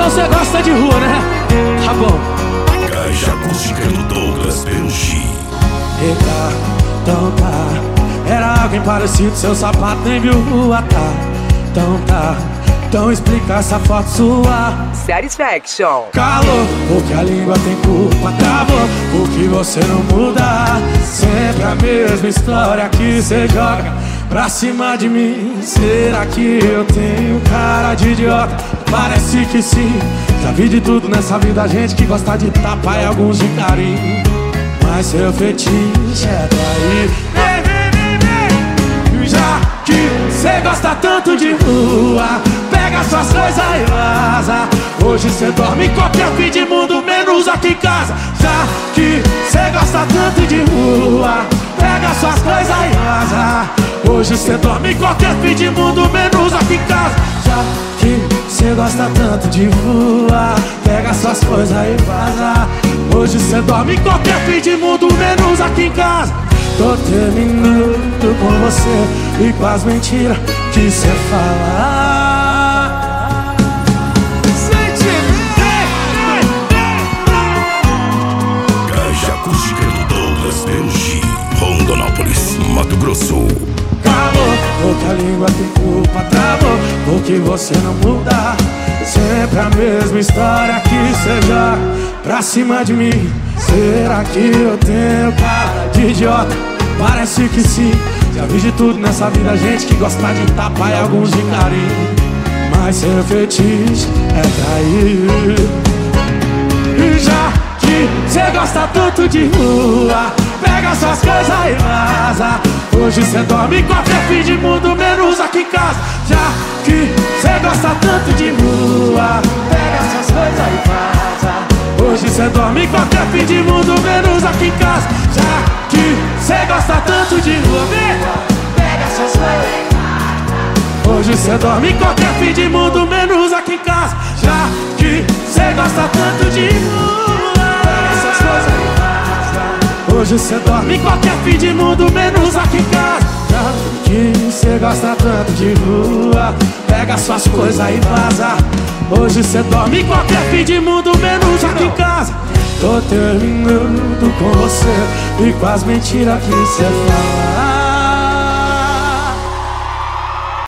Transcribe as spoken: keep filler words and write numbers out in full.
você gosta de rua, né? Tá bom. Caixa acústica do Douglas Perucci. Eita, então tá. Era alguém parecido, seu sapato nem viu rua, tá? Então tá. Então explica essa foto sua. Satisfaction. Calor, porque a língua tem culpa. Travou, porque você não muda. Sempre a mesma história que você joga pra cima de mim. Será que eu tenho cara de idiota? Parece que sim. Já vi de tudo nessa vida, gente que gosta de tapa e alguns de carinho. Mas seu fetiche é trair. Vem, vem, vem, vem. Já que cê gosta tanto de rua, pega suas coisas e vaza. Hoje cê dorme em qualquer fim de mundo, menos aqui em casa. Já que cê gosta tanto de rua, pega suas coisas e vaza. Hoje cê dorme em qualquer fim de mundo, menos aqui em casa. Já que cê gosta tanto de rua, pega suas coisas e vaza. Hoje cê dorme em qualquer fim de mundo, menos aqui em casa. Tô terminando com você e com as mentiras que cê fala. Caixa acústica do Douglas Perucci, Rondonópolis, Mato Grosso. Calor, porque a língua tem culpa. Travou, porque você não muda. Sempre a mesma história que cê joga pra cima de mim. Será que eu tenho cara de idiota? Parece que sim. Já vi de tudo nessa vida, gente que gosta de tapa e alguns de carinho. Mas seu fetiche é trair. E já que cê gosta tanto de rua, pega suas coisas e vaza. Hoje cê dorme em qualquer fim de mundo, menos aqui em casa. Já que cê gosta tanto de rua, pega suas coisas e vaza. Hoje cê dorme em qualquer fim de mundo, menos aqui em casa. Já que cê gosta tanto de rua, pega suas coisas e vaza. Hoje cê dorme em qualquer fim de mundo, menos aqui em casa. Já que cê gosta tanto de rua, pega suas coisas e vaza. Hoje cê dorme em qualquer fim de mundo, menos aqui em casa. Já que cê gosta tanto de rua, pega suas coisas e vaza. Hoje cê dorme em qualquer fim de mundo, menos aqui em casa. Tô terminando com você e com as mentiras que cê fala.